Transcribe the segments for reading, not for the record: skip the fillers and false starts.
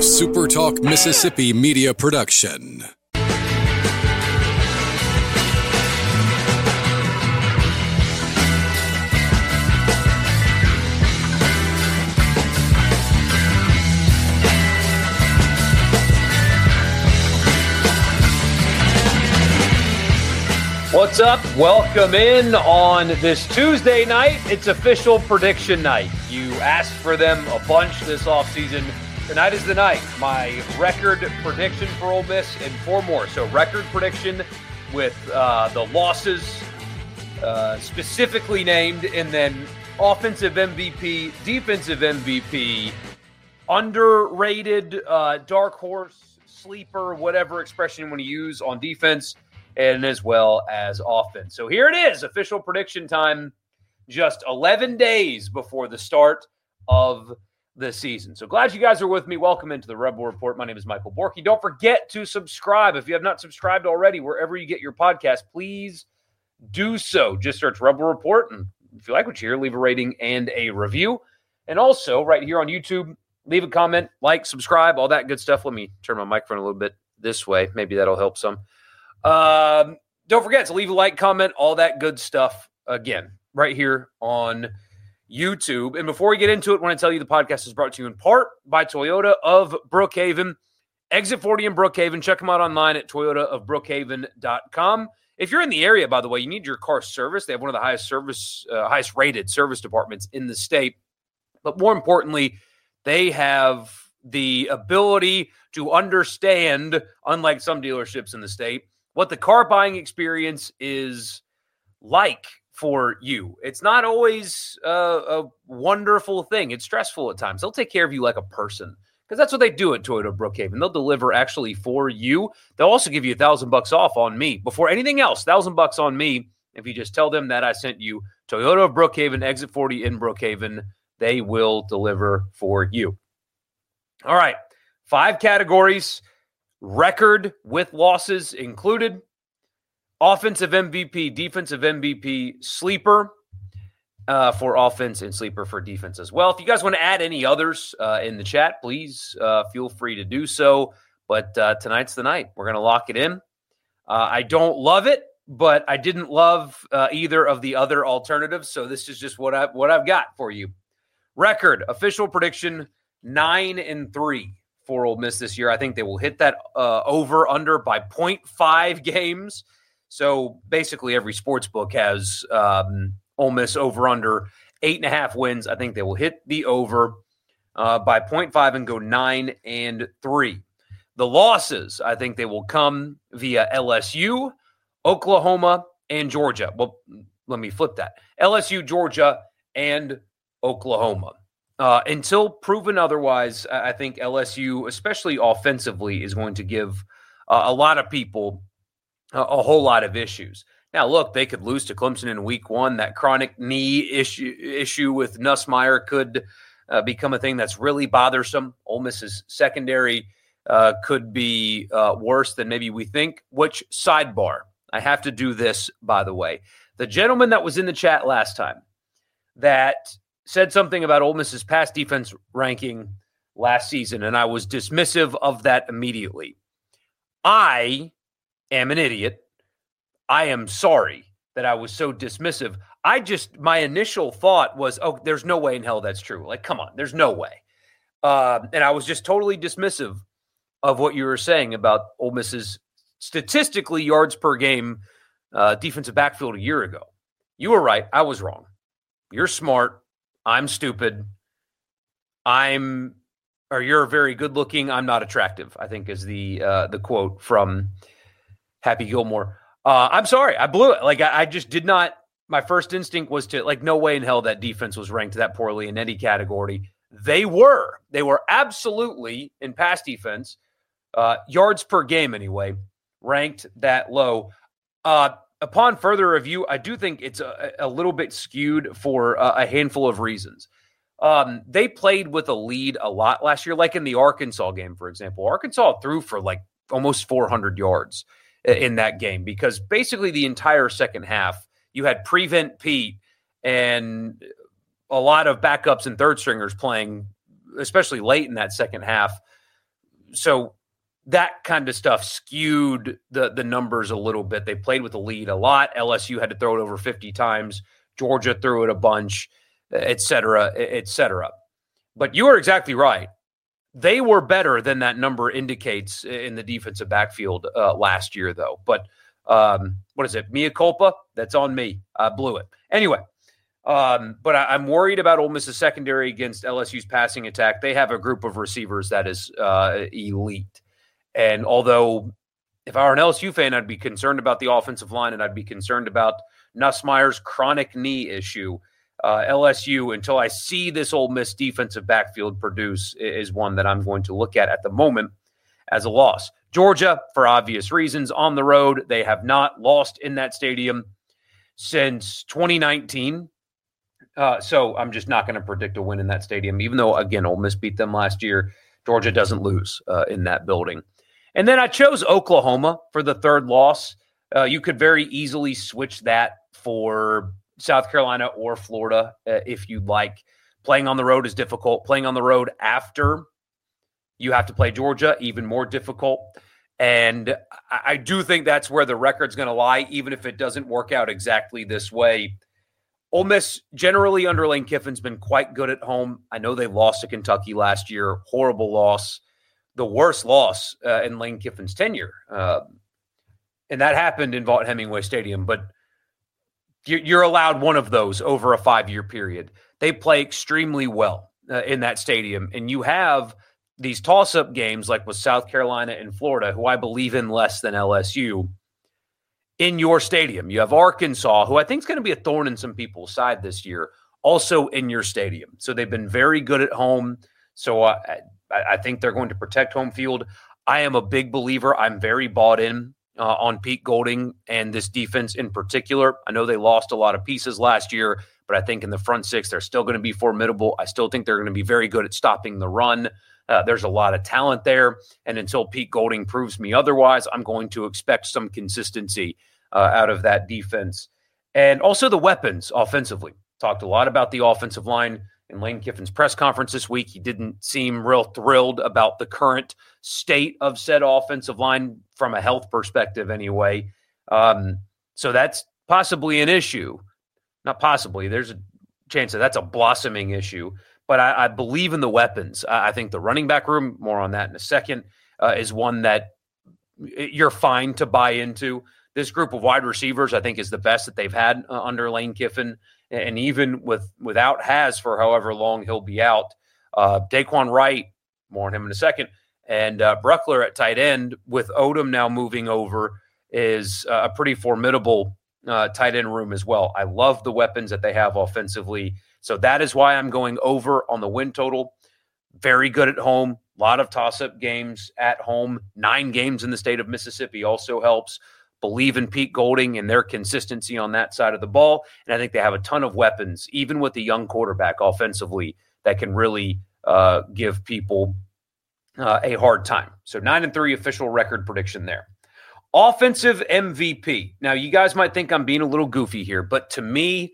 SuperTalk Mississippi media production. What's up? Welcome in on this Tuesday night. It's official prediction night. You asked for them a bunch this offseason. Tonight is the night. My record prediction for Ole Miss and 4 more. So record prediction with the losses specifically named, and then offensive MVP, defensive MVP, underrated, dark horse, sleeper, whatever expression you want to use on defense, and as well as offense. So here it is, official prediction time, just 11 days before the start of the season. So glad you guys are with me. Welcome into the Rebel Report. My name is Michael Borky. Don't forget to subscribe. If you have not subscribed already, wherever you get your podcast, please do so. Just search Rebel Report, and if you like what you hear, leave a rating and a review. And also, right here on YouTube, leave a comment, like, subscribe, all that good stuff. Let me turn my microphone a little bit this way. Maybe that'll help some. Don't forget to leave a like, comment, all that good stuff again, right here on YouTube. And before we get into it, I want to tell you the podcast is brought to you in part by Toyota of Brookhaven. Exit 40 in Brookhaven. Check them out online at toyotaofbrookhaven.com. If you're in the area, by the way, you need your car serviced. They have one of the highest rated service departments in the state. But more importantly, they have the ability to understand, unlike some dealerships in the state, what the car buying experience is like for you. It's not always a wonderful thing. It's stressful at times. They'll take care of you like a person, because that's what they do at Toyota Brookhaven. They'll deliver actually for you. They'll also give you $1,000 off on me. Before anything else, $1,000 on me if you just tell them that I sent you. Toyota of Brookhaven, Exit 40 in Brookhaven. They will deliver for you. All right, 5 categories. Record with losses included. Offensive MVP, defensive MVP, sleeper for offense, and sleeper for defense as well. If you guys want to add any others in the chat, please feel free to do so. But tonight's the night. We're going to lock it in. I don't love it, but I didn't love either of the other alternatives. So this is just what I've got for you. Record, official prediction, 9-3 for Ole Miss this year. I think they will hit that over-under by 0.5 games. So basically every sports book has Ole Miss over-under 8.5 wins. I think they will hit the over by 0.5 and go 9-3. The losses, I think they will come via LSU, Oklahoma, and Georgia. Well, let me flip that. LSU, Georgia, and Oklahoma. Until proven otherwise, I think LSU, especially offensively, is going to give a lot of people a whole lot of issues. Now, look, they could lose to Clemson in week 1. That chronic knee issue with Nussmeier could become a thing that's really bothersome. Ole Miss's secondary could be worse than maybe we think. Which, sidebar, I have to do this, by the way. The gentleman that was in the chat last time that said something about Ole Miss's pass defense ranking last season, and I was dismissive of that immediately. I am an idiot. I am sorry that I was so dismissive. My initial thought was, oh, there's no way in hell that's true. Like, come on, there's no way. And I was just totally dismissive of what you were saying about Ole Miss's statistically yards per game defensive backfield a year ago. You were right. I was wrong. You're smart. I'm stupid. You're very good looking. I'm not attractive, I think is the quote from Happy Gilmore. I'm sorry. I blew it. Like, I just did not. My first instinct was to, like, no way in hell that defense was ranked that poorly in any category. They were absolutely in pass defense, yards per game anyway, ranked that low. Upon further review, I do think it's a little bit skewed for a handful of reasons. They played with a lead a lot last year, like in the Arkansas game, for example. Arkansas threw for like almost 400 yards in that game because basically the entire second half, you had Prevent Pete and a lot of backups and third stringers playing, especially late in that second half, So that kind of stuff skewed the numbers a little bit. They played with the lead a lot. LSU had to throw it over 50 times. Georgia threw it a bunch, et cetera, et cetera. But you are exactly right. They were better than that number indicates in the defensive backfield last year, though. But what is it? Mea culpa? That's on me. I blew it. Anyway, but I'm worried about Ole Miss's secondary against LSU's passing attack. They have a group of receivers that is elite. And although if I were an LSU fan, I'd be concerned about the offensive line and I'd be concerned about Nussmeier's chronic knee issue. LSU, until I see this Ole Miss defensive backfield produce, is one that I'm going to look at the moment as a loss. Georgia, for obvious reasons, on the road. They have not lost in that stadium since 2019. So I'm just not going to predict a win in that stadium, even though, again, Ole Miss beat them last year. Georgia doesn't lose in that building. And then I chose Oklahoma for the third loss. You could very easily switch that for South Carolina or Florida if you'd like. Playing on the road is difficult. Playing on the road after you have to play Georgia, even more difficult. And I do think that's where the record's going to lie, even if it doesn't work out exactly this way. Ole Miss, generally under Lane Kiffin's been quite good at home. I know they lost to Kentucky last year. Horrible loss. The worst loss in Lane Kiffin's tenure. And that happened in Vaught-Hemingway Stadium. But you're allowed one of those over a 5-year period. They play extremely well in that stadium. And you have these toss-up games like with South Carolina and Florida, who I believe in less than LSU, in your stadium. You have Arkansas, who I think is going to be a thorn in some people's side this year, also in your stadium. So they've been very good at home. So I think they're going to protect home field. I am a big believer. I'm very bought in on Pete Golding and this defense in particular. I know they lost a lot of pieces last year, but I think in the front six, they're still going to be formidable. I still think they're going to be very good at stopping the run. There's a lot of talent there. And until Pete Golding proves me otherwise, I'm going to expect some consistency out of that defense. And also the weapons offensively. Talked a lot about the offensive line in Lane Kiffin's press conference this week. He didn't seem real thrilled about the current state of said offensive line from a health perspective anyway. So that's possibly an issue. Not possibly. There's a chance that that's a blossoming issue. But I believe in the weapons. I think the running back room, more on that in a second, is one that you're fine to buy into. This group of wide receivers, I think, is the best that they've had under Lane Kiffin. And even without Has for however long he'll be out, Daquan Wright, more on him in a second, and Bruckler at tight end, with Odom now moving over, is a pretty formidable tight end room as well. I love the weapons that they have offensively. So that is why I'm going over on the win total. Very good at home. A lot of toss-up games at home. 9 games in the state of Mississippi also helps. Believe in Pete Golding and their consistency on that side of the ball. And I think they have a ton of weapons, even with the young quarterback offensively, that can really give people a hard time. So 9-3 official record prediction there. Offensive MVP. Now, you guys might think I'm being a little goofy here, but to me,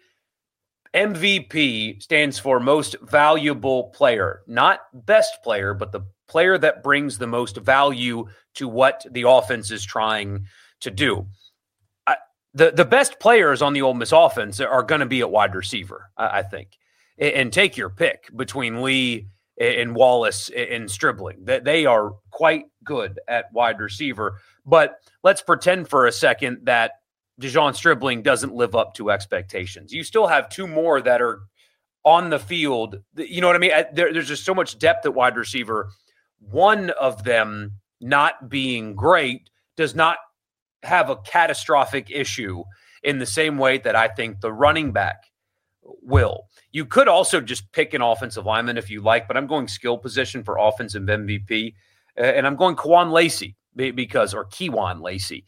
MVP stands for most valuable player, not best player, but the player that brings the most value to what the offense is trying to do. The best players on the Ole Miss offense are going to be at wide receiver, I think. And take your pick between Lee and Wallace and Stribling. They are quite good at wide receiver. But let's pretend for a second that Dejon Stribling doesn't live up to expectations. You still have 2 more that are on the field. You know what I mean? There's just so much depth at wide receiver. One of them not being great does not have a catastrophic issue in the same way that I think the running back will. You could also just pick an offensive lineman if you like, but I'm going skill position for offensive MVP. And I'm going Kewan Lacey Kewan Lacey,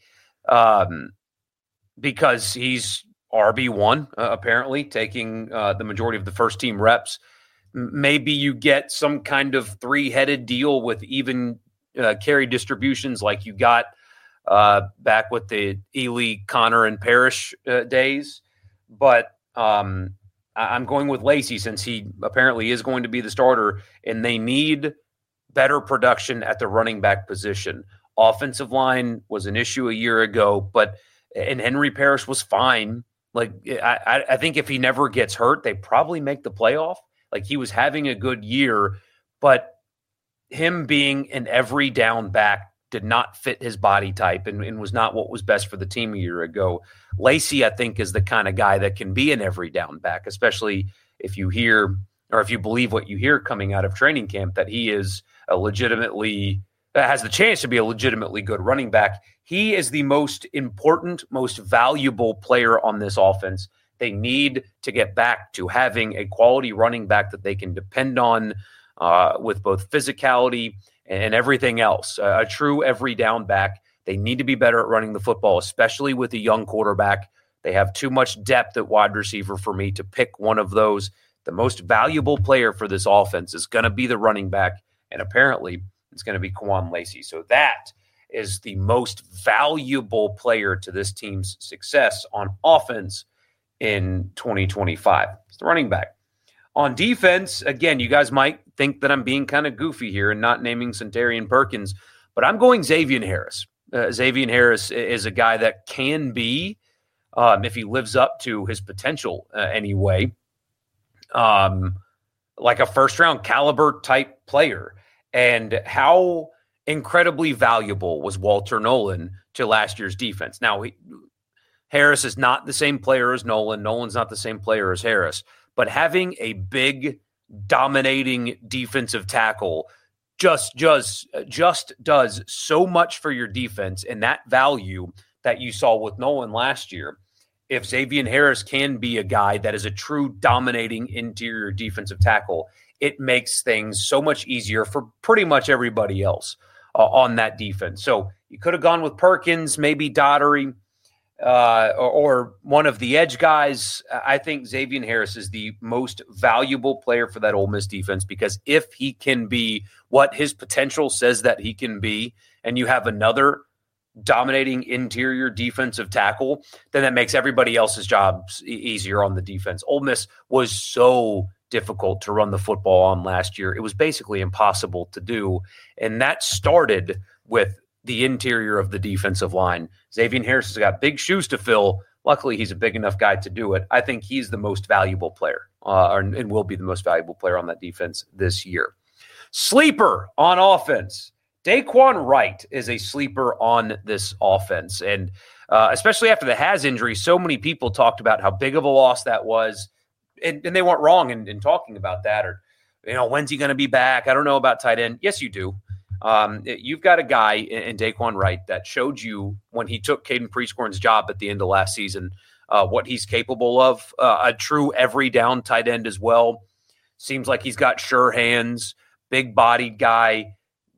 because he's RB1, apparently, taking the majority of the first team reps. Maybe you get some kind of 3-headed deal with even carry distributions like you got back with the Ely, Connor, and Parrish days. But I'm going with Lacey since he apparently is going to be the starter, and they need better production at the running back position. Offensive line was an issue a year ago, and Henry Parrish was fine. Like, I think if he never gets hurt, they probably make the playoff. Like, he was having a good year, but him being an every down back did not fit his body type and was not what was best for the team a year ago. Lacy, I think, is the kind of guy that can be an every down back, especially if you hear or if you believe what you hear coming out of training camp, that he is has the chance to be a legitimately good running back. He is the most important, most valuable player on this offense. They need to get back to having a quality running back that they can depend on with both physicality and everything else. A true every down back. They need to be better at running the football, especially with a young quarterback. They have too much depth at wide receiver for me to pick one of those. The most valuable player for this offense is going to be the running back, and apparently it's going to be Quan Lacy. So that is the most valuable player to this team's success on offense in 2025. It's the running back. On defense, again, you guys might think that I'm being kind of goofy here and not naming Centarian Perkins, but I'm going Xavier Harris. Xavier Harris is a guy that can be, if he lives up to his potential anyway, like a first-round caliber type player. And how incredibly valuable was Walter Nolan to last year's defense? Now, Harris is not the same player as Nolan. Nolan's not the same player as Harris. But having a big, dominating defensive tackle just does so much for your defense, and that value that you saw with Nolan last year. If Xavier Harris can be a guy that is a true dominating interior defensive tackle, it makes things so much easier for pretty much everybody else on that defense. So you could have gone with Perkins, maybe Daugherty, or one of the edge guys. I think Xavier Harris is the most valuable player for that Ole Miss defense, because if he can be what his potential says that he can be, and you have another dominating interior defensive tackle, then that makes everybody else's jobs easier on the defense. Ole Miss was so difficult to run the football on last year. It was basically impossible to do, and that started with the interior of the defensive line. Xavier Harris has got big shoes to fill. Luckily, he's a big enough guy to do it. I think he's the most valuable player, and will be the most valuable player on that defense this year. Sleeper on offense. Daquan Wright is a sleeper on this offense, and especially after the Has injury, so many people talked about how big of a loss that was, and they weren't wrong in talking about that. Or, when's he going to be back? I don't know about tight end. Yes, you do. You've got a guy in Daquan Wright that showed you when he took Caden Prescorn's job at the end of last season what he's capable of. A true every down tight end as well. Seems like he's got sure hands, big-bodied guy,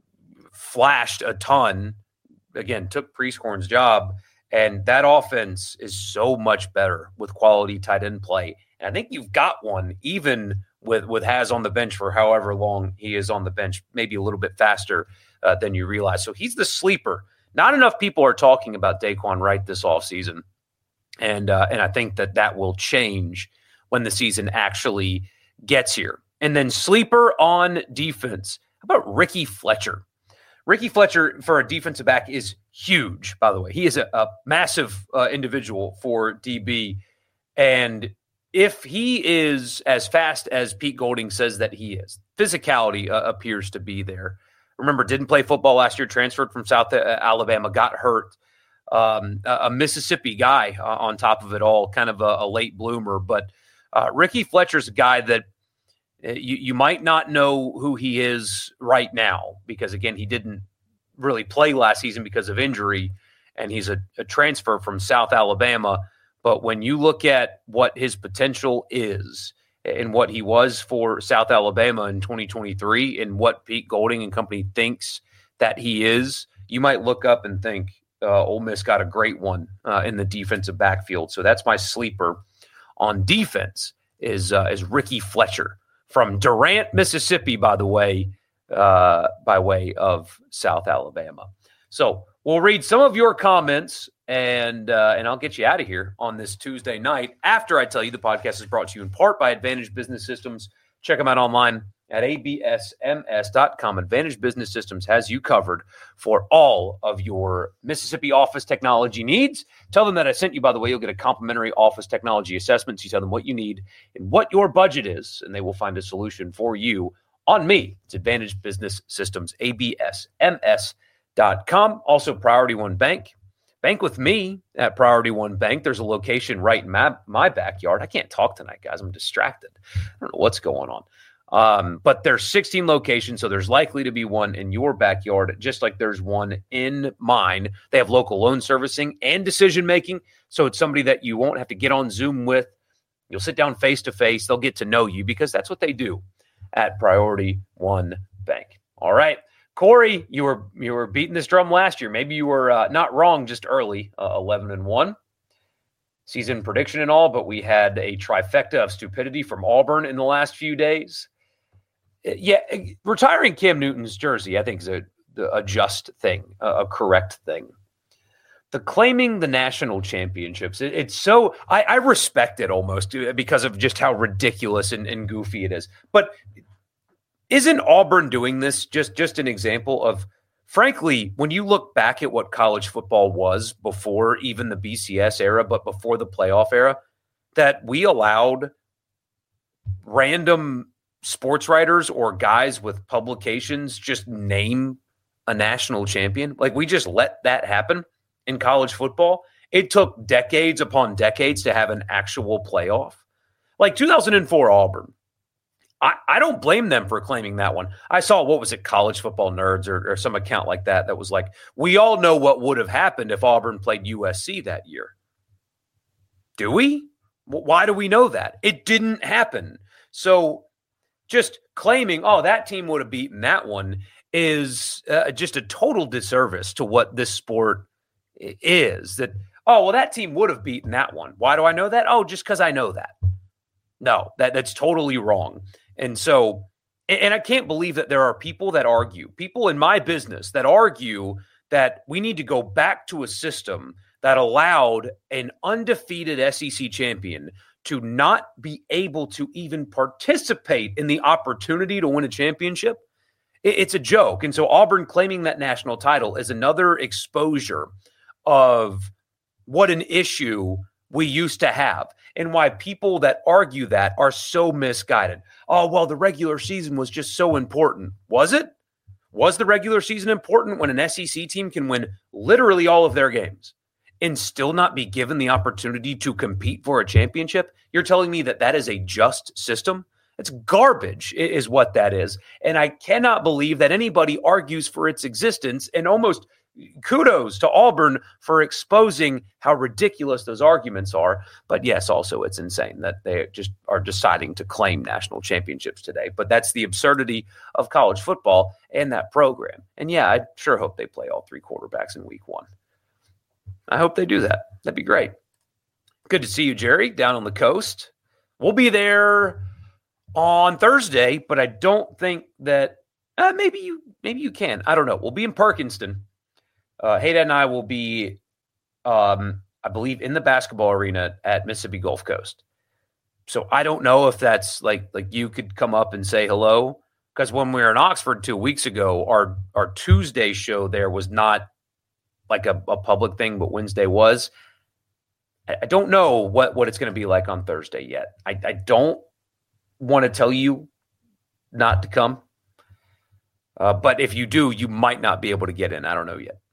flashed a ton. Again, took Prescorn's job, and that offense is so much better with quality tight end play. And I think you've got one, even with Has on the bench for however long he is on the bench, maybe a little bit faster than you realize. So he's the sleeper. Not enough people are talking about Daquan Wright this offseason, and I think that will change when the season actually gets here. And then sleeper on defense. How about Ricky Fletcher? Ricky Fletcher, for a defensive back, is huge, by the way. He is a massive individual for DB. And if he is as fast as Pete Golding says that he is, physicality appears to be there. Remember, didn't play football last year, transferred from South Alabama, got hurt. A Mississippi guy on top of it all, kind of a late bloomer. But Ricky Fletcher's a guy that you might not know who he is right now because, again, he didn't really play last season because of injury, and he's a transfer from South Alabama. But when you look at what his potential is and what he was for South Alabama in 2023 and what Pete Golding and company thinks that he is, you might look up and think Ole Miss got a great one in the defensive backfield. So that's my sleeper on defense is Ricky Fletcher from Durant, Mississippi, by the way, by way of South Alabama. So we'll read some of your comments, and I'll get you out of here on this Tuesday night after I tell you the podcast is brought to you in part by Advantage Business Systems. Check them out online at absms.com. Advantage Business Systems has you covered for all of your Mississippi office technology needs. Tell them that I sent you, by the way. You'll get a complimentary office technology assessment. You tell them what you need and what your budget is, and they will find a solution for you on me. It's Advantage Business Systems, absms.com. Also, Priority One Bank. Bank with me at Priority One Bank. There's a location right in my backyard. I can't talk tonight, guys. I'm distracted. I don't know what's going on. But there's 16 locations, so there's likely to be one in your backyard, just like there's one in mine. They have local loan servicing and decision-making, so it's somebody that you won't have to get on Zoom with. You'll sit down face-to-face. They'll get to know you because that's what they do at Priority One Bank. All right. Corey, you were beating this drum last year. Maybe you were not wrong just early, 11-1. Season prediction and all, but we had a trifecta of stupidity from Auburn in the last few days. Yeah, retiring Cam Newton's jersey, I think, is a just thing, a correct thing. The claiming the national championships, it's so – I respect it almost because of just how ridiculous and goofy it is. But – isn't Auburn doing this just an example of, frankly, when you look back at what college football was before even the BCS era, but before the playoff era, that we allowed random sports writers or guys with publications just name a national champion? Like, we just let that happen in college football. It took decades upon decades to have an actual playoff. Like 2004 Auburn. I don't blame them for claiming that one. I saw, what was it, College Football Nerds or some account like that was like, we all know what would have happened if Auburn played USC that year. Do we? Why do we know that? It didn't happen. So just claiming, oh, that team would have beaten that one is just a total disservice to what this sport is. That, oh, well, that team would have beaten that one. Why do I know that? Oh, just because I know that. No, that's totally wrong. And so, and I can't believe that there are people that argue, people in my business that argue that we need to go back to a system that allowed an undefeated SEC champion to not be able to even participate in the opportunity to win a championship. It's a joke. And so Auburn claiming that national title is another exposure of what an issue we used to have and why people that argue that are so misguided. Oh, well, the regular season was just so important. Was it? Was the regular season important when an SEC team can win literally all of their games and still not be given the opportunity to compete for a championship? You're telling me that that is a just system? It's garbage is what that is. And I cannot believe that anybody argues for its existence, and almost kudos to Auburn for exposing how ridiculous those arguments are. But yes, also it's insane that they just are deciding to claim national championships today. But that's the absurdity of college football and that program. And yeah, I sure hope they play all three quarterbacks in week one. I hope they do that. That'd be great. Good to see you, Jerry, down on the coast. We'll be there on Thursday, but I don't think that maybe you can. I don't know. We'll be in Perkinston. Hayden and I will be, I believe, in the basketball arena at Mississippi Gulf Coast. So I don't know if that's like you could come up and say hello, because when we were in Oxford 2 weeks ago, our Tuesday show there was not like a public thing, but Wednesday was. I don't know what it's going to be like on Thursday yet. I don't want to tell you not to come, but if you do, you might not be able to get in. I don't know yet.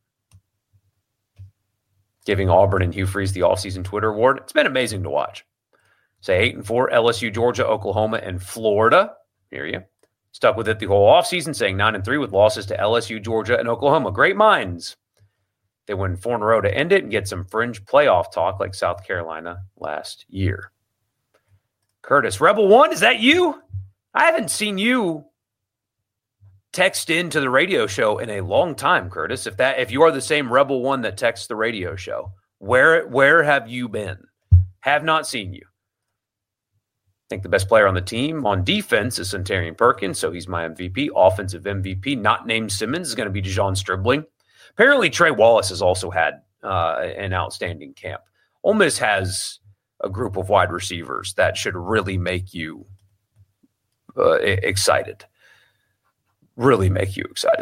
Giving Auburn and Hugh Freeze the offseason Twitter award. It's been amazing to watch. Say 8-4, LSU, Georgia, Oklahoma, and Florida. Hear you. Stuck with it the whole offseason, saying 9-3 with losses to LSU, Georgia, and Oklahoma. Great minds. They win 4 in a row to end it and get some fringe playoff talk like South Carolina last year. Curtis, Rebel One, is that you? I haven't seen you text into the radio show in a long time, Curtis. If you are the same Rebel One that texts the radio show, where have you been? Have not seen you. I think the best player on the team on defense is Centarian Perkins, so he's my MVP. Offensive MVP, not named Simmons, is going to be Dejon Stribling. Apparently, Trey Wallace has also had an outstanding camp. Ole Miss has a group of wide receivers that should really make you excited. Really make you excited.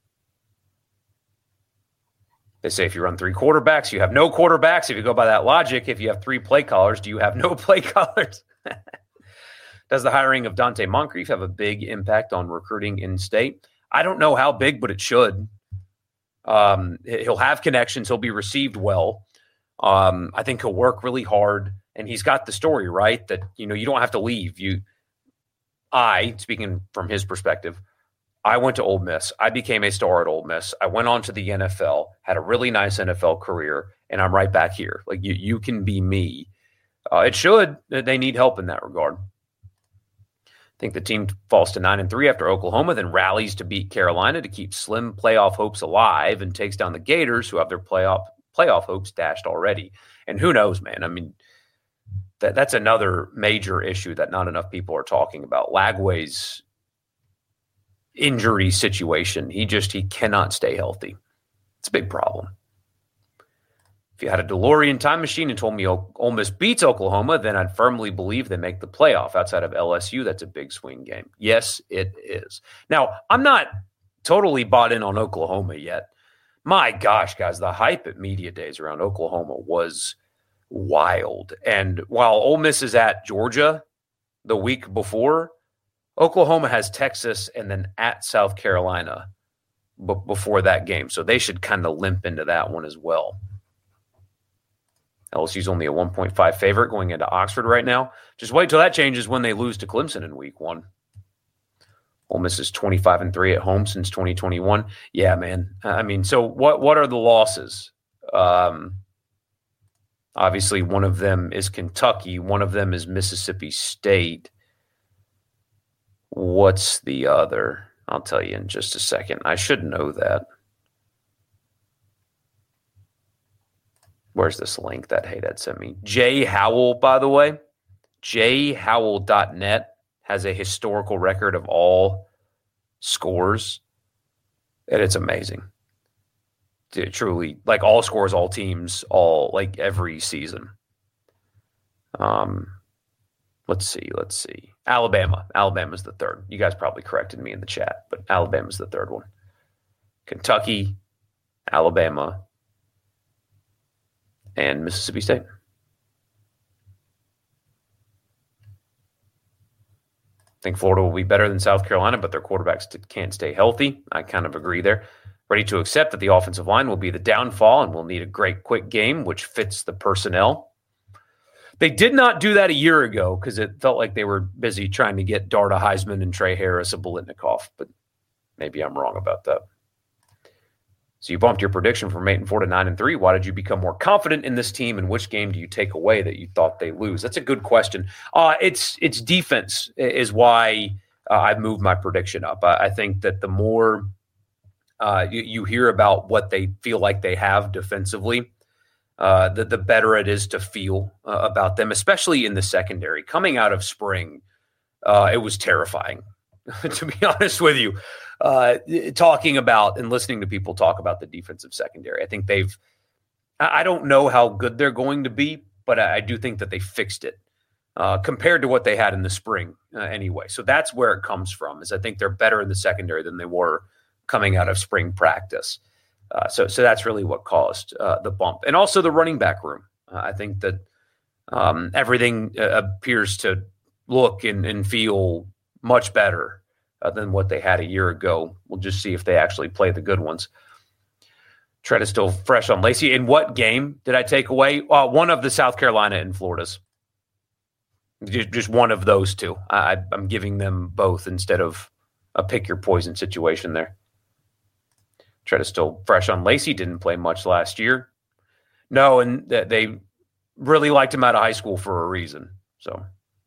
They say if you run 3 quarterbacks, you have no quarterbacks. If you go by that logic, if you have 3 play callers, do you have no play callers? Does the hiring of Dante Moncrief have a big impact on recruiting in state? I don't know how big, but it should. He'll have connections. He'll be received well. I think he'll work really hard, and he's got the story, right? That, you don't have to leave. Speaking from his perspective, I went to Ole Miss. I became a star at Ole Miss. I went on to the NFL, had a really nice NFL career, and I'm right back here. Like, you can be me. It should. They need help in that regard. I think the team falls to 9-3 after Oklahoma, then rallies to beat Carolina to keep slim playoff hopes alive and takes down the Gators, who have their playoff hopes dashed already. And who knows, man? I mean, that's another major issue that not enough people are talking about. Lagway's injury situation. He cannot stay healthy. It's a big problem. If you had a DeLorean time machine and told me Ole Miss beats Oklahoma, then I'd firmly believe they make the playoff. Outside of LSU, that's a big swing game. Yes, it is. Now, I'm not totally bought in on Oklahoma yet. My gosh, guys, the hype at media days around Oklahoma was wild. And while Ole Miss is at Georgia the week before, Oklahoma has Texas and then at South Carolina before that game. So they should kind of limp into that one as well. LSU's only a 1.5 favorite going into Oxford right now. Just wait till that changes when they lose to Clemson in week 1. Ole Miss is 25-3 at home since 2021. Yeah, man. I mean, so what are the losses? Obviously, one of them is Kentucky. One of them is Mississippi State. What's the other? I'll tell you in just a second. I should know that. Where's this link that Haydad sent me? Jay Howell, by the way. jhowell.net has a historical record of all scores. And it's amazing. Truly, like all scores, all teams, all like every season. Let's see. Alabama. Alabama's the third. You guys probably corrected me in the chat, but Alabama's the third one. Kentucky, Alabama, and Mississippi State. I think Florida will be better than South Carolina, but their quarterbacks can't stay healthy. I kind of agree there. Ready to accept that the offensive line will be the downfall and will need a great quick game, which fits the personnel. They did not do that a year ago because it felt like they were busy trying to get Darda Heisman and Trey Harris a Biletnikoff, but maybe I'm wrong about that. So you bumped your prediction from 8-4 to 9-3. Why did you become more confident in this team, and which game do you take away that you thought they lose? That's a good question. It's defense is why I've moved my prediction up. I think that the more you hear about what they feel like they have defensively, the better it is to feel about them, especially in the secondary. Coming out of spring, it was terrifying, to be honest with you. Talking about and listening to people talk about the defensive secondary. I think I don't know how good they're going to be, but I do think that they fixed it compared to what they had in the spring anyway. So that's where it comes from, is I think they're better in the secondary than they were coming out of spring practice. So that's really what caused the bump. And also the running back room. I think that everything appears to look and feel much better than what they had a year ago. We'll just see if they actually play the good ones. Tread is still fresh on Lacey. In what game did I take away? One of the South Carolina and Florida's. Just one of those two. I'm giving them both instead of a pick your poison situation there. Tread is still fresh on Lacey. Didn't play much last year. No, and they really liked him out of high school for a reason. So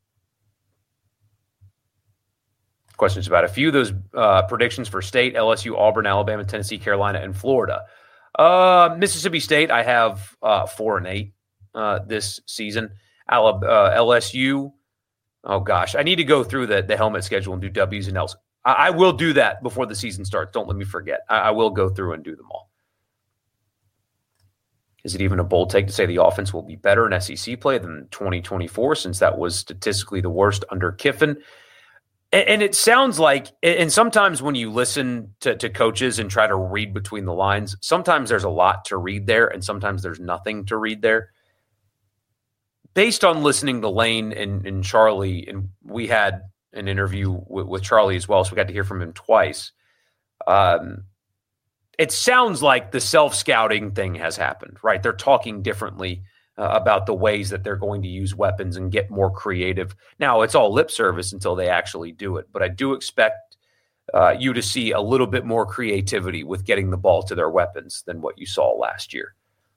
questions about a few of those predictions for state: LSU, Auburn, Alabama, Tennessee, Carolina, and Florida. Mississippi State, I have 4-8 this season. LSU, oh gosh, I need to go through the helmet schedule and do W's and L's. I will do that before the season starts. Don't let me forget. I will go through and do them all. Is it even a bold take to say the offense will be better in SEC play than 2024, since that was statistically the worst under Kiffin? And it sounds like, and sometimes when you listen to coaches and try to read between the lines, sometimes there's a lot to read there and sometimes there's nothing to read there. Based on listening to Lane and Charlie, and we had an interview with Charlie as well, so we got to hear from him twice. It sounds like the self-scouting thing has happened, right? They're talking differently about the ways that they're going to use weapons and get more creative. Now, it's all lip service until they actually do it, but I do expect you to see a little bit more creativity with getting the ball to their weapons than what you saw last year.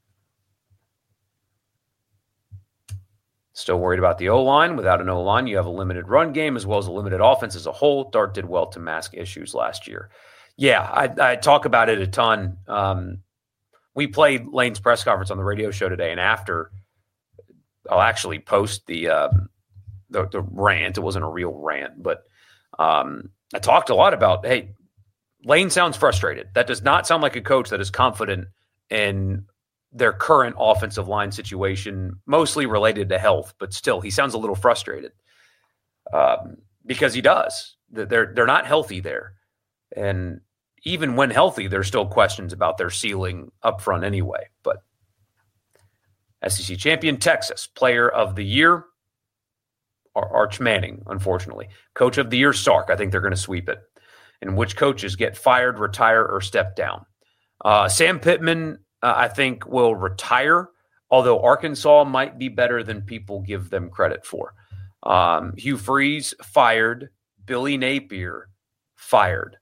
Still worried about the O-line. Without an O-line, you have a limited run game as well as a limited offense as a whole. Dart did well to mask issues last year. Yeah, I talk about it a ton. We played Lane's press conference on the radio show today, and after, I'll actually post the rant. It wasn't a real rant, but I talked a lot about, hey, Lane sounds frustrated. That does not sound like a coach that is confident in their current offensive line situation, mostly related to health, but still, he sounds a little frustrated because he does. They're not healthy there. And even when healthy, there's still questions about their ceiling up front anyway. But SEC champion, Texas. Player of the year, Arch Manning, unfortunately. Coach of the year, Sark. I think they're going to sweep it. And which coaches get fired, retire, or step down? Sam Pittman, I think, will retire, although Arkansas might be better than people give them credit for. Hugh Freeze, fired. Billy Napier, fired.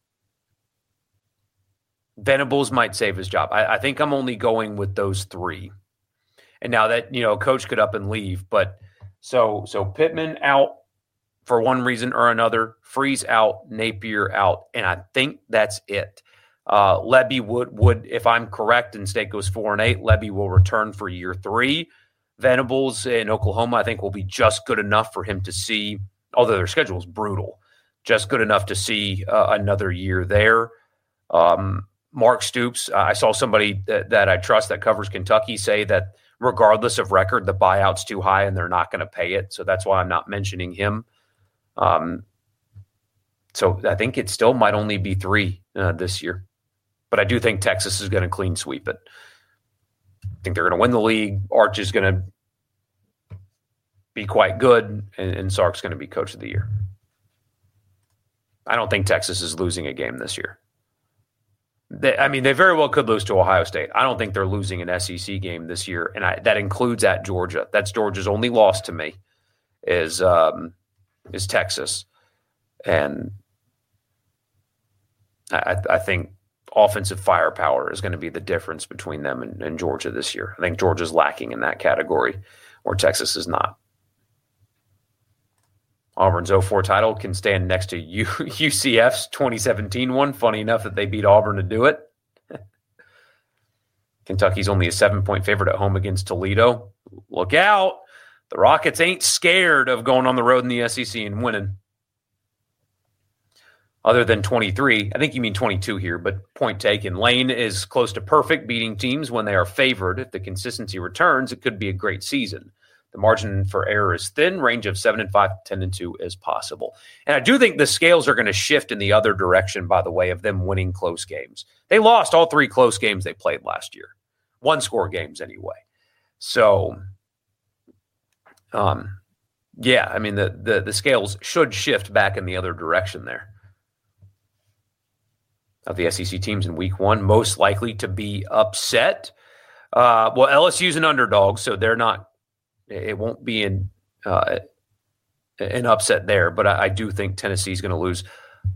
Venables might save his job. I think I'm only going with those three. And now that, coach could up and leave, but so Pittman out for one reason or another, Freeze out, Napier out, and I think that's it. Lebby would, if I'm correct and State goes 4-8, Lebby will return for year 3. Venables in Oklahoma, I think, will be just good enough for him to see, although their schedule is brutal, just good enough to see another year there. Mark Stoops, I saw somebody that I trust that covers Kentucky say that regardless of record, the buyout's too high and they're not going to pay it. So that's why I'm not mentioning him. So I think it still might only be 3 this year. But I do think Texas is going to clean sweep it. I think they're going to win the league. Arch is going to be quite good, and Sark's going to be coach of the year. I don't think Texas is losing a game this year. They very well could lose to Ohio State. I don't think they're losing an SEC game this year, and that includes at Georgia. That's Georgia's only loss to me is Texas. And I think offensive firepower is going to be the difference between them and Georgia this year. I think Georgia's lacking in that category, or Texas is not. Auburn's 0-4 title can stand next to UCF's 2017 one. Funny enough that they beat Auburn to do it. Kentucky's only a 7-point favorite at home against Toledo. Look out. The Rockets ain't scared of going on the road in the SEC and winning. Other than 23, I think you mean 22 here, but point taken. Lane is close to perfect, beating teams when they are favored. If the consistency returns, it could be a great season. The margin for error is thin. Range of 7-5, 10-2 is possible. And I do think the scales are going to shift in the other direction, by the way, of them winning close games. They lost all 3 close games they played last year. 1-score games anyway. So, yeah, I mean, the scales should shift back in the other direction there. Of the SEC teams in week 1, most likely to be upset. LSU's an underdog, so they're not. It won't be an upset there, but I do think Tennessee's going to lose.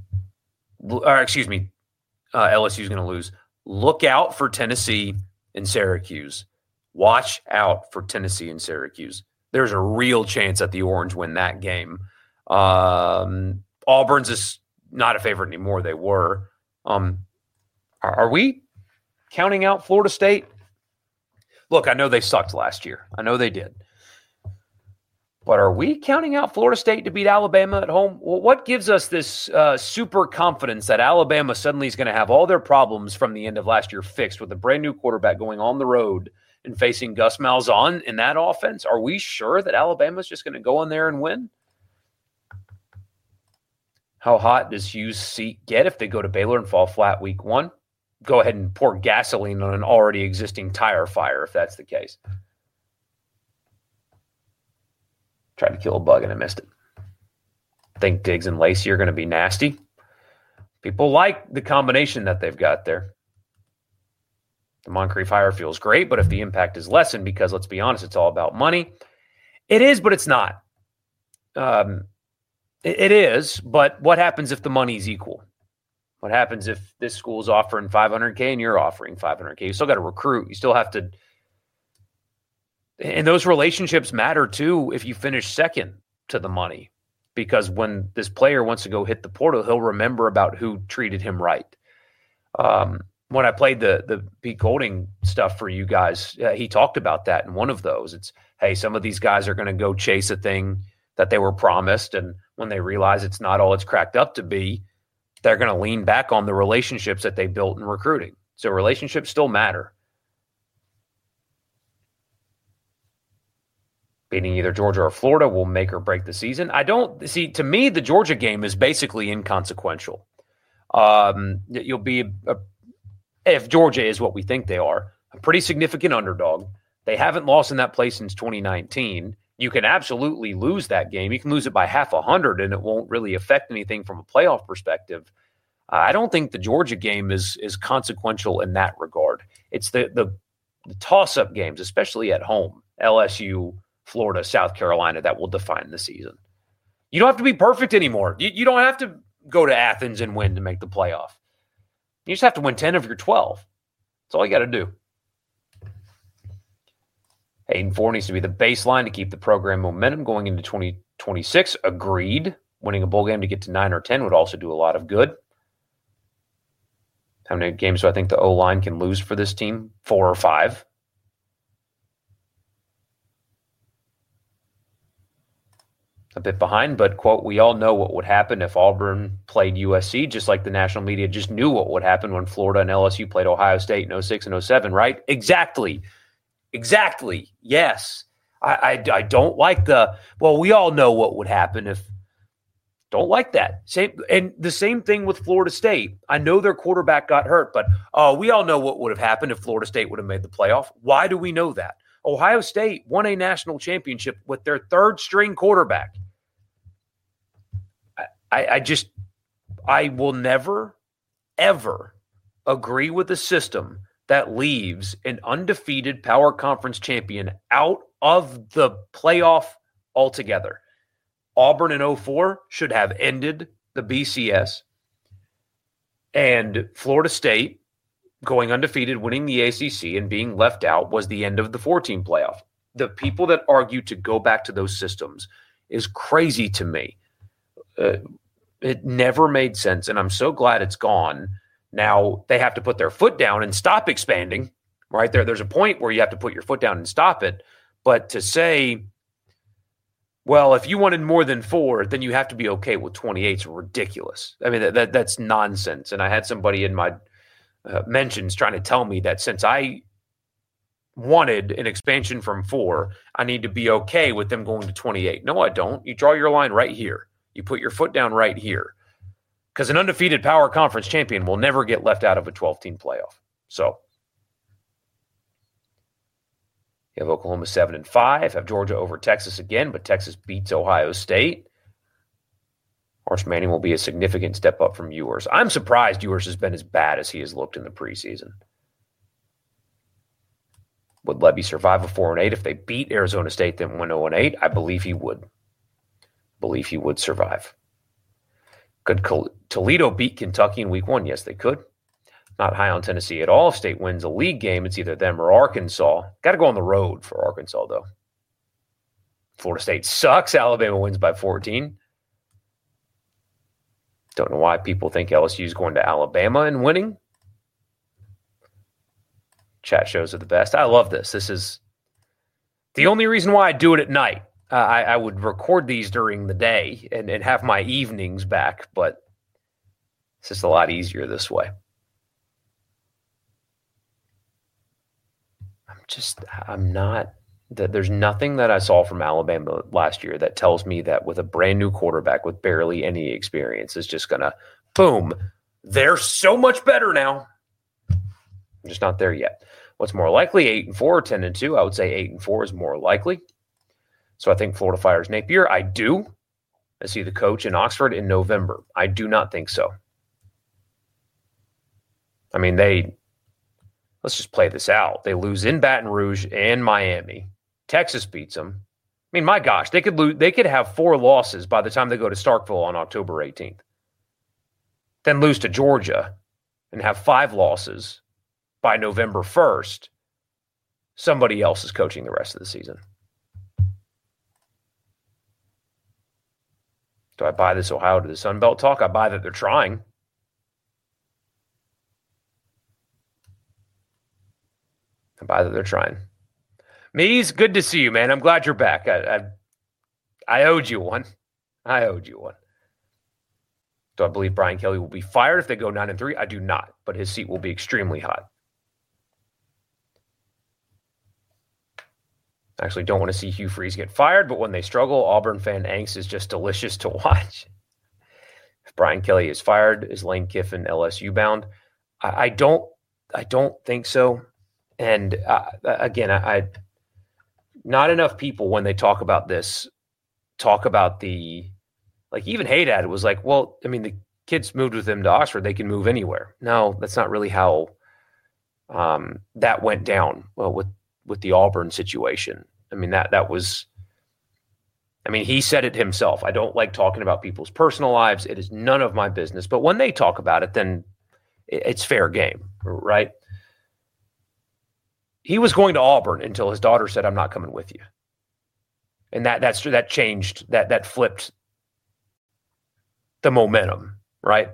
LSU's going to lose. Look out for Tennessee and Syracuse. Watch out for Tennessee and Syracuse. There's a real chance that the Orange win that game. Auburn's is not a favorite anymore. They were. Are we counting out Florida State? Look, I know they sucked last year. I know they did. But are we counting out Florida State to beat Alabama at home? Well, what gives us this super confidence that Alabama suddenly is going to have all their problems from the end of last year fixed with a brand new quarterback going on the road and facing Gus Malzahn in that offense? Are we sure that Alabama is just going to go in there and win? How hot does Hughes' seat get if they go to Baylor and fall flat week 1? Go ahead and pour gasoline on an already existing tire fire if that's the case. Tried to kill a bug and I missed it. Think Diggs and Lacey are going to be nasty. People like the combination that they've got there. The Moncrief hire feels great, but if the impact is lessened, because let's be honest, it's all about money. It is, but it's not. It is, but what happens if the money's equal? What happens if this school is offering $500K and you're offering $500K? You still got to recruit. You still have to. And those relationships matter too if you finish second to the money. Because when this player wants to go hit the portal, he'll remember about who treated him right. When I played the Pete Golding stuff for you guys, he talked about that in one of those. It's, hey, some of these guys are going to go chase a thing that they were promised, and when they realize it's not all it's cracked up to be, they're going to lean back on the relationships that they built in recruiting. So relationships still matter. Beating either Georgia or Florida will make or break the season. I don't see, to me, the Georgia game is basically inconsequential. You'll be, if Georgia is what we think they are, a pretty significant underdog. They haven't lost in that place since 2019. You can absolutely lose that game. You can lose it by 50, and it won't really affect anything from a playoff perspective. I don't think the Georgia game is consequential in that regard. It's the toss-up games, especially at home, LSU, Florida, South Carolina, that will define the season. You don't have to be perfect anymore. You don't have to go to Athens and win to make the playoff. You just have to win 10 of your 12. That's all you got to do. 8-4 needs to be the baseline to keep the program momentum going into 2026. Agreed. Winning a bowl game to get to 9 or 10 would also do a lot of good. How many games do I think the O-line can lose for this team? 4 or 5. A bit behind, but, quote, we all know what would happen if Auburn played USC, just like the national media just knew what would happen when Florida and LSU played Ohio State in 06 and 07, right? Exactly. Yes. I don't like we all know what would happen if. Don't like that. And the same thing with Florida State. I know their quarterback got hurt, but we all know what would have happened if Florida State would have made the playoff. Why do we know that? Ohio State won a national championship with their third-string quarterback. I will never, ever agree with a system that leaves an undefeated power conference champion out of the playoff altogether. Auburn in 04 should have ended the BCS. And Florida State going undefeated, winning the ACC, and being left out was the end of the 14 playoff. The people that argue to go back to those systems is crazy to me. It never made sense, and I'm so glad it's gone. Now they have to put their foot down and stop expanding, right? There's a point where you have to put your foot down and stop it. But to say, well, if you wanted more than 4, then you have to be okay with 28 is ridiculous. I mean, that's nonsense. And I had somebody in my mentions trying to tell me that since I wanted an expansion from 4, I need to be okay with them going to 28. No, I don't. You draw your line right here. You put your foot down right here. Because an undefeated power conference champion will never get left out of a 12-team playoff. So you have Oklahoma 7-5, have Georgia over Texas again, but Texas beats Ohio State. Arch Manning will be a significant step up from Ewers. I'm surprised Ewers has been as bad as he has looked in the preseason. Would Lebby survive a 4-8 if they beat Arizona State then win 0-8? I believe he would. Believe he would survive. Could Toledo beat Kentucky in week 1? Yes, they could. Not high on Tennessee at all. If State wins a league game, it's either them or Arkansas. Got to go on the road for Arkansas, though. Florida State sucks. Alabama wins by 14. Don't know why people think LSU is going to Alabama and winning. Chat shows are the best. I love this. This is the only reason why I do it at night. I would record these during the day and have my evenings back, but it's just a lot easier this way. I'm not There's nothing that I saw from Alabama last year that tells me that with a brand new quarterback with barely any experience is just going to, boom, they're so much better now. I'm just not there yet. What's more likely, 8-4 or 10-2? I would say 8-4 is more likely. So I think Florida fires Napier. I do. I see the coach in Oxford in November. I do not think so. I mean, let's just play this out. They lose in Baton Rouge and Miami. Texas beats them. I mean, my gosh, they could have 4 losses by the time they go to Starkville on October 18th. Then lose to Georgia and have 5 losses by November 1st. Somebody else is coaching the rest of the season. Do I buy this Ohio to the Sun Belt talk? I buy that they're trying. I buy that they're trying. Mees, good to see you, man. I'm glad you're back. I owed you one. Do I believe Brian Kelly will be fired if they go 9-3? I do not, but his seat will be extremely hot. I actually don't want to see Hugh Freeze get fired, but when they struggle, Auburn fan angst is just delicious to watch. If Brian Kelly is fired, is Lane Kiffin LSU bound? I don't think so. And again, I not enough people when they talk about this talk about the, like, even Haydad was like, well, I mean, the kids moved with him to Oxford, they can move anywhere. No, that's not really how that went down. Well, with the Auburn situation. I mean, that was, I mean, he said it himself. I don't like talking about people's personal lives. It is none of my business. But when they talk about it, then it's fair game, right? He was going to Auburn until his daughter said, I'm not coming with you. And that changed, that flipped the momentum, right?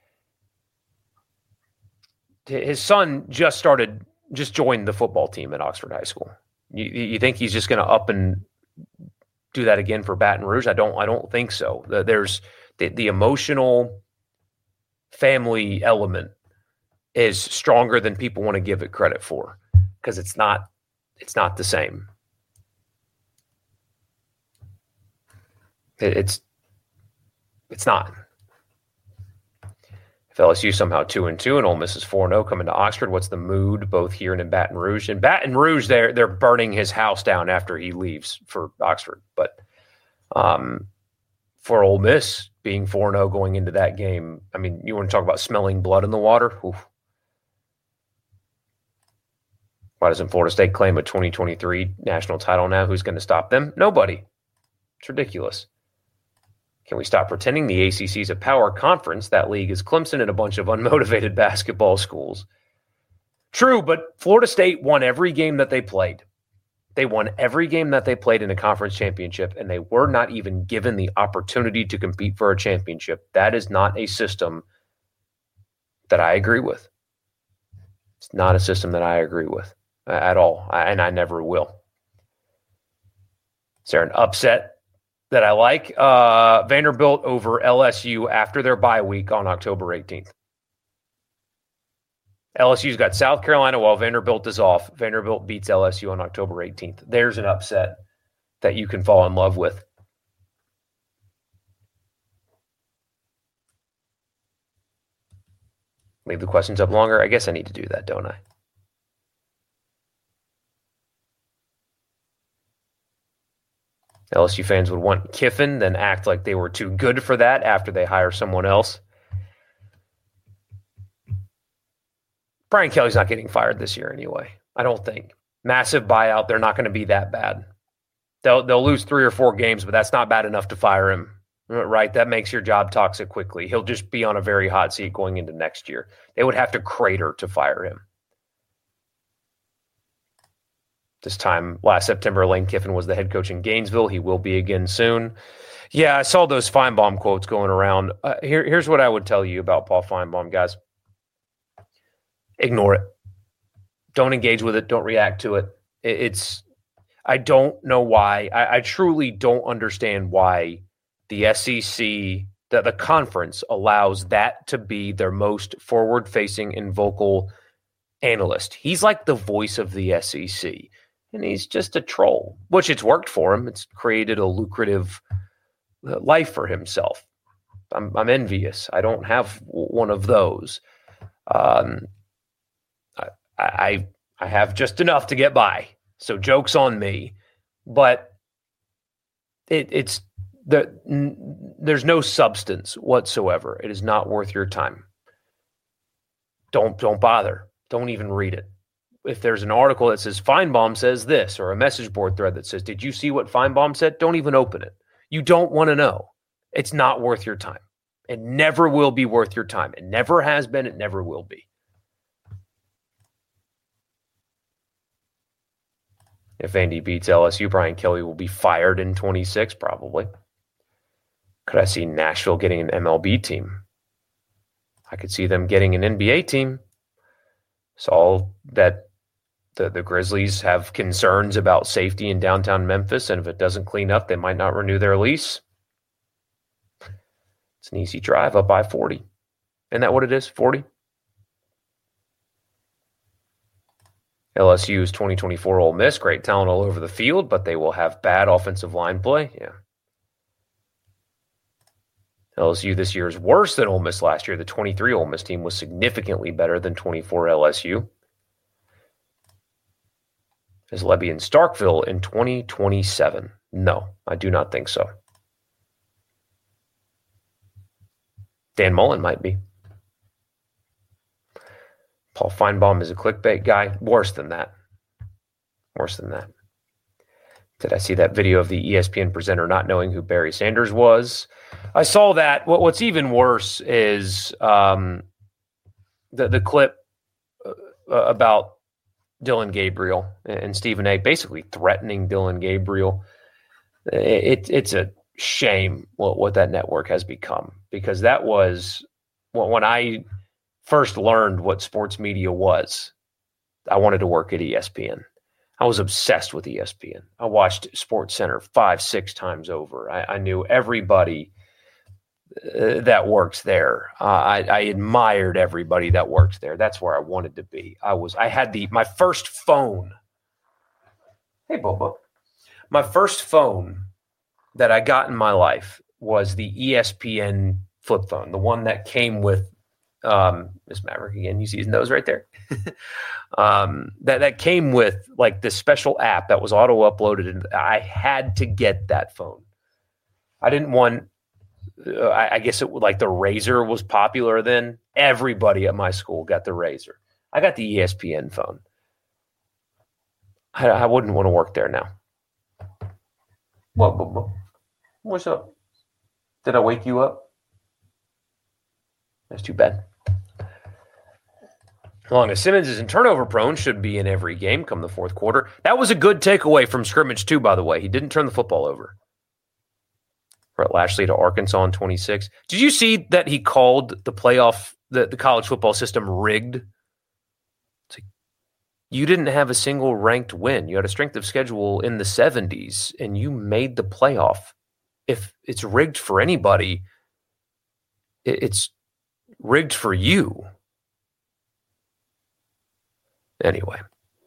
His son just joined the football team at Oxford High School. You think he's just going to up and do that again for Baton Rouge? I don't think so. There's the emotional family element is stronger than people want to give it credit for, because it's not the same. It's not. If LSU somehow 2-2 and Ole Miss is 4-0 coming to Oxford, what's the mood both here and in Baton Rouge? In Baton Rouge, they're burning his house down after he leaves for Oxford. But for Ole Miss being 4-0 going into that game, I mean, you want to talk about smelling blood in the water? Oof. Why doesn't Florida State claim a 2023 national title now? Who's going to stop them? Nobody. It's ridiculous. Can we stop pretending the ACC is a power conference? That league is Clemson and a bunch of unmotivated basketball schools. True, but Florida State won every game that they played. They won every game that they played in a conference championship, and they were not even given the opportunity to compete for a championship. That is not a system that I agree with. It's not a system that I agree with at all, and I never will. Is there an upset that I like? Vanderbilt over LSU after their bye week on October 18th. LSU's got South Carolina while Vanderbilt is off. Vanderbilt beats LSU on October 18th. There's an upset that you can fall in love with. Leave the questions up longer. I guess I need to do that, don't I? LSU fans would want Kiffin, then act like they were too good for that after they hire someone else. Brian Kelly's not getting fired this year anyway. I don't think. Massive buyout. They're not going to be that bad. They'll lose 3 or 4 games, but that's not bad enough to fire him, right? That makes your job toxic quickly. He'll just be on a very hot seat going into next year. They would have to crater to fire him. This time last September, Lane Kiffin was the head coach in Gainesville. He will be again soon. Yeah, I saw those Feinbaum quotes going around. Here's what I would tell you about Paul Feinbaum, guys. Ignore it. Don't engage with it. Don't react to it. I don't know why. I truly don't understand why the SEC, the conference, allows that to be their most forward-facing and vocal analyst. He's like the voice of the SEC. and he's just a troll, which it's worked for him. It's created a lucrative life for himself. I'm envious. I don't have one of those. I have just enough to get by. So joke's on me. But there's no substance whatsoever. It is not worth your time. Don't bother. Don't even read it. If there's an article that says Feinbaum says this, or a message board thread that says, did you see what Feinbaum said? Don't even open it. You don't want to know. It's not worth your time. It never will be worth your time. It never has been. It never will be. If Vandy beats LSU, Brian Kelly will be fired in 26, probably. Could I see Nashville getting an MLB team? I could see them getting an NBA team. Saw that the Grizzlies have concerns about safety in downtown Memphis, and if it doesn't clean up, they might not renew their lease. It's an easy drive up I-40. Isn't that what it is, 40? LSU's 2024 Ole Miss, great talent all over the field, but they will have bad offensive line play. Yeah. LSU this year is worse than Ole Miss last year. The 23 Ole Miss team was significantly better than 24 LSU. Is Lebby in Starkville in 2027? No, I do not think so. Dan Mullen might be. Paul Feinbaum is a clickbait guy. Worse than that. Worse than that. Did I see that video of the ESPN presenter not knowing who Barry Sanders was? I saw that. What's even worse is the clip about Dylan Gabriel and Stephen A. basically threatening Dylan Gabriel. It's a shame what that network has become, because that was when I first learned what sports media was. I wanted to work at ESPN. I was obsessed with ESPN. I watched SportsCenter 5-6 times over. I knew everybody that works there. I admired everybody that works there. That's where I wanted to be. I had my first phone. Hey, Bobo. My first phone that I got in my life was the ESPN flip phone, the one that came with Miss Maverick again. You see his nose right there. That came with like this special app that was auto uploaded, and I had to get that phone. I didn't want. I guess it like the Razor was popular then. Everybody at my school got the Razor. I got the ESPN phone. I wouldn't want to work there now. What? What's up? Did I wake you up? That's too bad. As long as Simmons isn't turnover prone, should be in every game come the fourth quarter. That was a good takeaway from scrimmage too, by the way. He didn't turn the football over. Brett Lashley to Arkansas in 26. Did you see that he called the playoff, the college football system rigged? It's like, you didn't have a single ranked win. You had a strength of schedule in the 70s, and you made the playoff. If it's rigged for anybody, it's rigged for you. Anyway,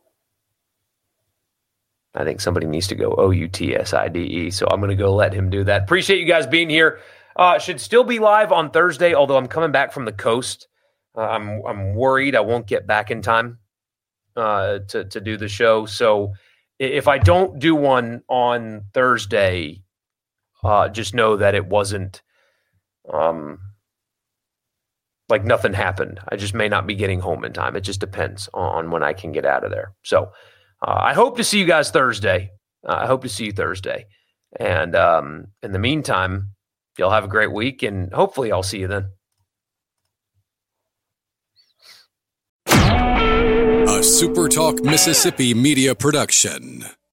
I think somebody needs to go OUTSIDE, so I'm going to go let him do that. Appreciate you guys being here. Should still be live on Thursday, although I'm coming back from the coast. I'm worried I won't get back in time to do the show. So if I don't do one on Thursday, just know that it wasn't like nothing happened. I just may not be getting home in time. It just depends on when I can get out of there. So I hope to see you guys Thursday. I hope to see you Thursday. And in the meantime, y'all have a great week, and hopefully I'll see you then. A SuperTalk Mississippi media production.